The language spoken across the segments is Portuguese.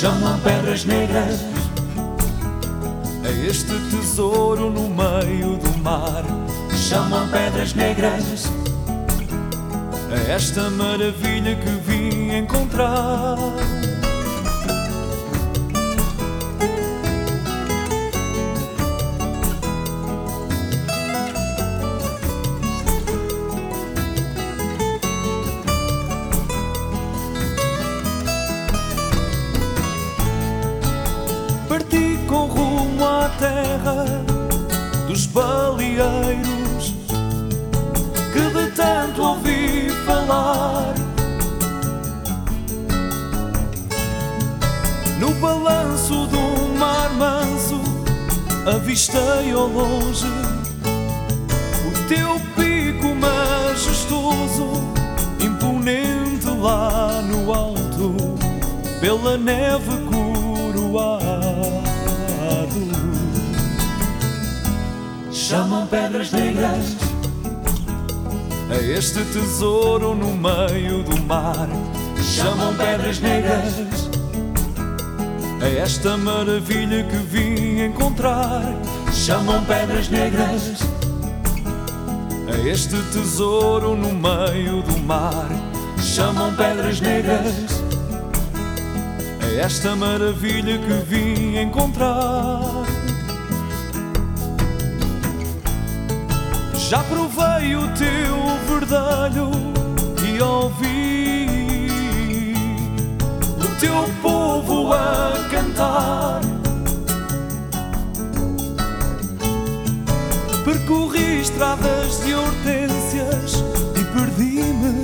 chamam pedras negras a este tesouro no meio do mar. chamam pedras negras A esta maravilha que vim encontrar. Parti com rumo à terra dos baleeiros, que de tanto ouvi falar. No balanço do mar manso avistei ao longe o teu pico majestoso, imponente lá no alto, pela neve coroado. chamam pedras negras A este tesouro no meio do mar. chamam pedras negras A esta maravilha que vim encontrar. chamam pedras negras A este tesouro no meio do mar. chamam pedras negras A esta maravilha que vim encontrar. Já provei o teu verdelho e ouvi o teu povo a cantar. Percorri estradas de hortênsias e perdi-me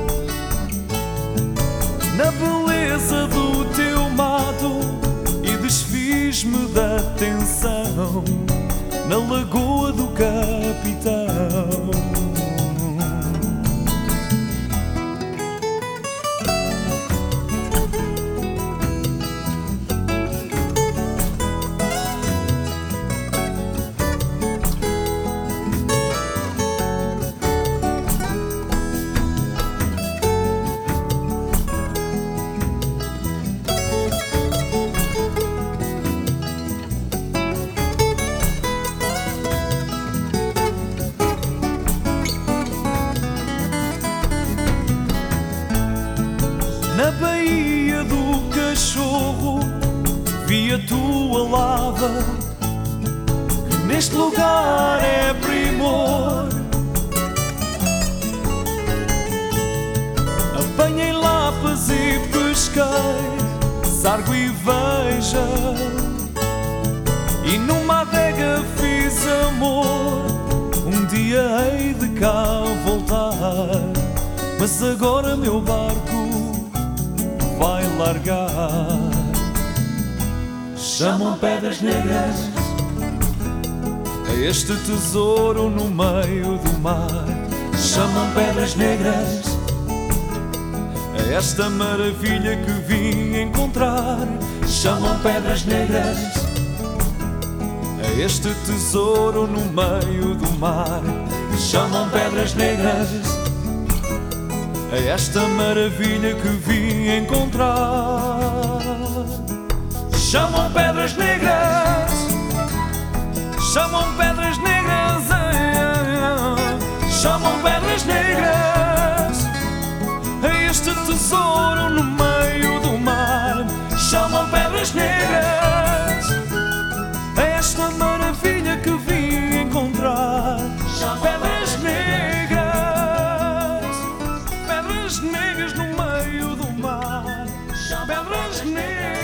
na beleza do teu mato e desfiz-me da tensão na lagoa do capitão. Na Baía do Cachorro vi a tua lava, que neste lugar é primor. Apanhei lapas e pesquei sargo e veja, e numa adega fiz amor. Um dia hei de cá voltar, mas agora meu barco vai largar. chamam pedras negras A este tesouro no meio do mar. chamam pedras negras A esta maravilha que vim encontrar. chamam pedras negras A este tesouro no meio do mar. chamam pedras negras A esta maravilha que vim encontrar. chamam pedras negras Chamam pedras negras chamam pedras negras A este tesouro no meio do mar. chamam pedras negras A esta maravilha que vim encontrar. pedras negras Pedras negras no meio do mar. pedras negras